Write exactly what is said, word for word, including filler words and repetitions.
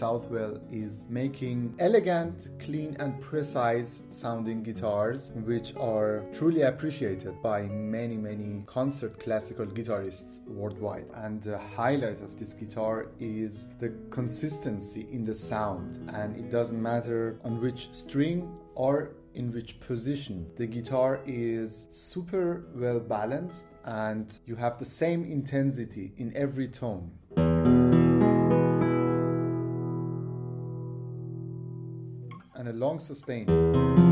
Southwell is making elegant, clean and precise sounding guitars, which are truly appreciated by many, many concert classical guitarists worldwide. And the highlight of this guitar is the consistency in the sound, and it doesn't matter on which string or in which position. The guitar is super well balanced and you have the same intensity in every tone. And a long sustain.